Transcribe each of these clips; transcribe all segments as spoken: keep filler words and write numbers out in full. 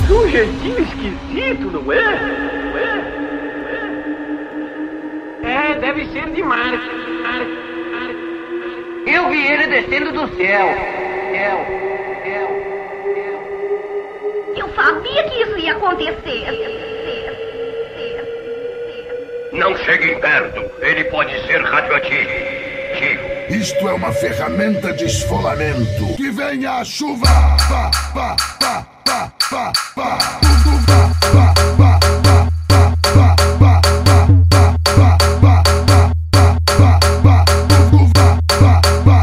Um jeitinho esquisito, não é? Não é? Não é? É, deve ser de Marte. Eu vi ele descendo do céu. Céu, céu, céu. Eu sabia que isso ia acontecer. Não cheguem perto. Ele pode ser radioativo. Isto é uma ferramenta de esfolamento. Que venha a chuva. Pá, pá, pá, pá, pá, pá. Tudo pá, pá, pá, pá, pá, pá, pá, pá, pá, pá, pá, pá, tudo pá, pá, pá,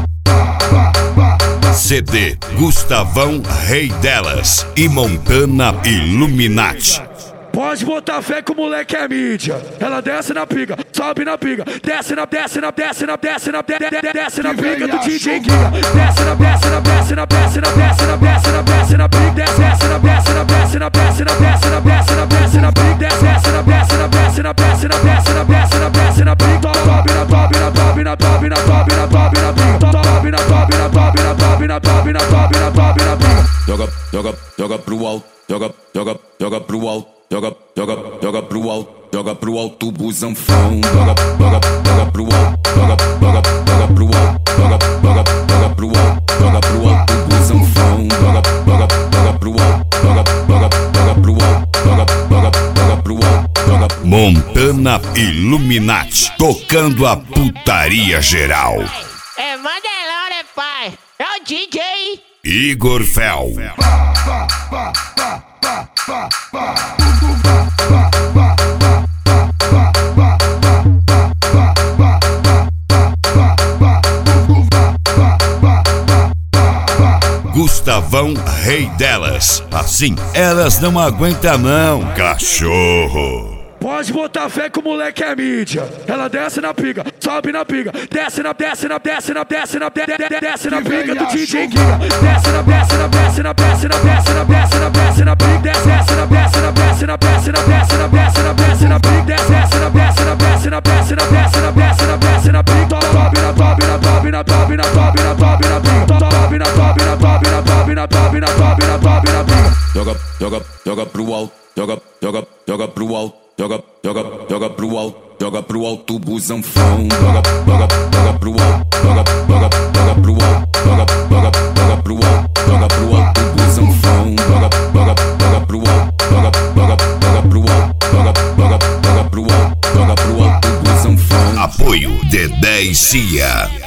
pá, pá, pá. C D Gustavão Rei Delas e Montana Illuminati. Pode botar fé que o moleque é mídia. Ela desce na piga, sobe na piga, desce na, desce na, desce na, desce na, desce na piga do D J Giga. Desce na, desce na, desce na, desce na, desce na, desce na, desce na piga, desce na, desce na, desce na, desce na, desce na, desce na, desce na piga, desce na, desce na, desce na, desce na, desce na, desce na, desce na piga. Sobe na, sobe na, sobe na, sobe na, sobe na, sobe na piga. Sobe na, sobe na, sobe na, sobe na, sobe na, sobe na, sobe na piga. Joga, joga, joga pro alto, joga, joga, joga pro alto. Joga, joga, joga pro alto, joga pro alto, busanfão. Joga, joga, joga pro alto, joga, joga, joga pro alto, joga, joga, joga pro alto, joga pro alto, busanfão. Joga, joga, joga pro alto, joga, joga, joga pro alto, joga, joga, joga pro alto, joga. Montana Illuminati, tocando a putaria geral. É Mandelão, né, pai? É o D J Igor Fel. Pá, pá, pá, pá, pá, pá, pá. Tudo pá, pá, pá, pá, pá, pá, pá, pá, pá, pá, pá, pá, pá, tudo pá, pá, pá, pá, pá, pá. Gustavão Rei Delas. Assim elas não aguentam não, cachorro. Pode botar fé que o moleque é mídia. Ela desce na piga, sobe na piga, desce na, desce na, desce na, desce na, desce na piga do D J Giga. Desce na, desce na, desce na, desce na, desce na, desce na, desce na piga, desce na, desce na, desce na, desce na, desce na, desce na, desce na piga, desce na, desce na, desce na, desce na, desce na, desce na, desce na piga. Sobe na, sobe na, sobe na, sobe na, sobe na, sobe na piga. Sobe na, sobe na, sobe na, sobe na, sobe na, sobe na, sobe na piga. Joga, joga, joga pro alto, joga, joga, joga pro alto. Joga, joga, joga pro alto, joga pro alto, busanfão. Joga, joga, joga pro alto, joga, joga, joga pro alto, joga, joga, joga pro alto, joga pro alto, busanfão. Joga, joga, joga pro alto, joga, joga, joga pro alto, joga, joga, joga pro alto, joga pro alto, busanfão. Apoio D dez C I A.